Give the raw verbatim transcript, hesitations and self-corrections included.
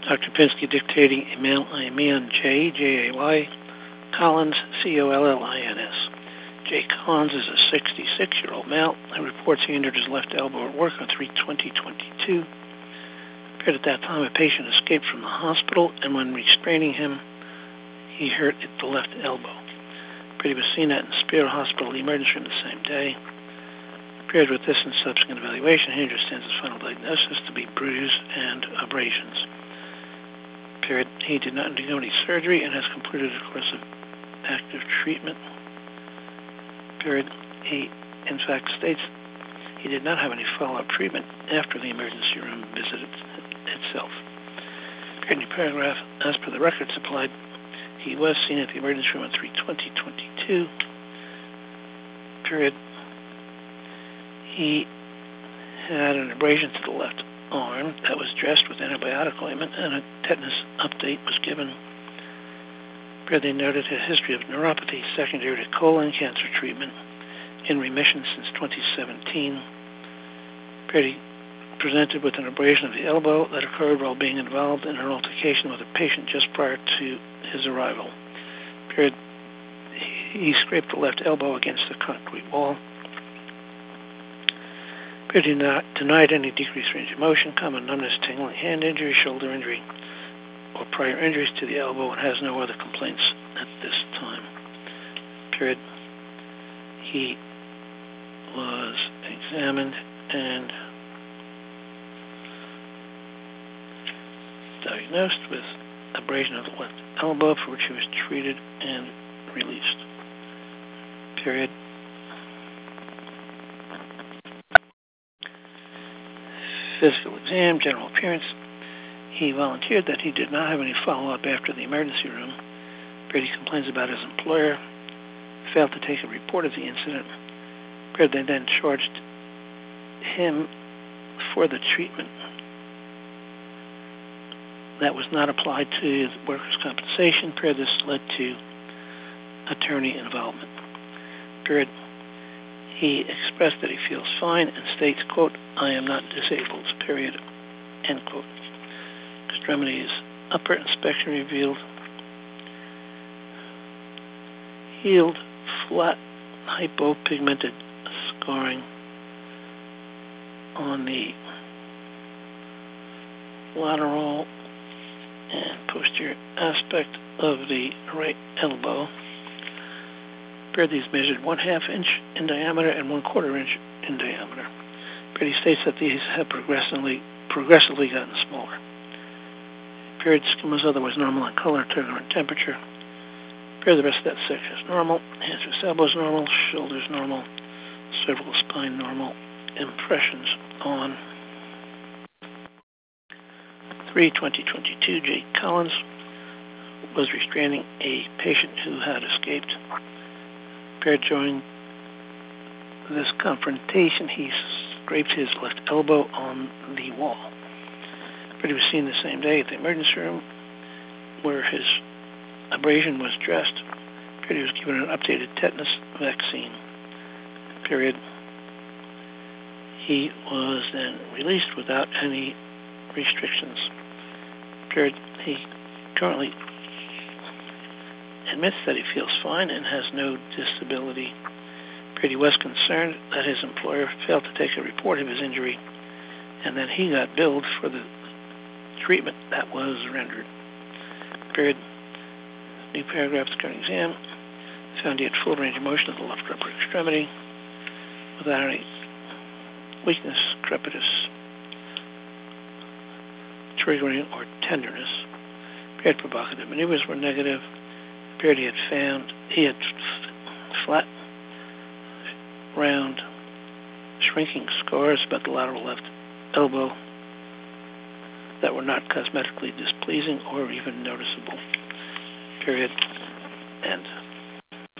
Doctor Pinsky dictating email Iman J, J A Y, Collins, C O L L I N S. Jay Collins is a sixty-six-year-old male who reports he injured his left elbow at work on three twenty twenty-two. Appeared at that time a patient escaped from the hospital, and when restraining him, he hurt the left elbow. Appeared he was seen at Spear Hospital emergency room the same day. Appeared with this and subsequent evaluation, he understands his final diagnosis to be bruises and abrasions. Appeared he did not undergo any surgery and has completed a course of active treatment. Period. He, in fact, states he did not have any follow-up treatment after the emergency room visit itself. Period. New paragraph. As per the record supplied, he was seen at the emergency room on three twenty twenty-two. Period. He had an abrasion to the left arm that was dressed with antibiotic ointment, and a tetanus update was given. They noted a history of neuropathy secondary to colon cancer treatment in remission since twenty seventeen. He presented with an abrasion of the elbow that occurred while being involved in an altercation with a patient just prior to his arrival. He scraped the left elbow against the concrete wall. He did not denied any decreased range of motion, common numbness, tingling, hand injury, shoulder injury, or prior injuries to the elbow, and has no other complaints at this time. Period. He was examined and diagnosed with abrasion of the left elbow, for which he was treated and released. Period. Physical exam, general appearance. He volunteered that he did not have any follow-up after the emergency room. Brady complains about his employer, failed to take a report of the incident. Brady then charged him for the treatment that was not applied to workers' compensation. Period. This led to attorney involvement. Period. He expressed that he feels fine and states, quote, "I am not disabled," period, end quote. Extremities, upper inspection revealed healed, flat, hypopigmented scarring on the lateral and posterior aspect of the right elbow. These measured one half inch in diameter and one quarter inch in diameter. Brady states that these have progressively progressively gotten smaller. Period. Skin was otherwise normal in color, texture, and temperature. Period. The rest of that section is normal. Hands or elbows normal. Shoulders normal. Cervical spine normal. Impressions on three twenty twenty-two. Jay Collins was restraining a patient who had escaped. During this confrontation, he scraped his left elbow on the wall. But he was seen the same day at the emergency room where his abrasion was dressed. He was given an updated tetanus vaccine. Period. He was then released without any restrictions. Period. He currently admits that he feels fine and has no disability. He was concerned that his employer failed to take a report of his injury, and then he got billed for the treatment that was rendered. Period. New paragraph, the current exam. Found he had full range of motion of the left upper extremity without any weakness, crepitus, triggering, or tenderness. Period. Provocative maneuvers were negative. Period. He had found he had flat, round, shrinking scars about the lateral left elbow that were not cosmetically displeasing or even noticeable. Period. End.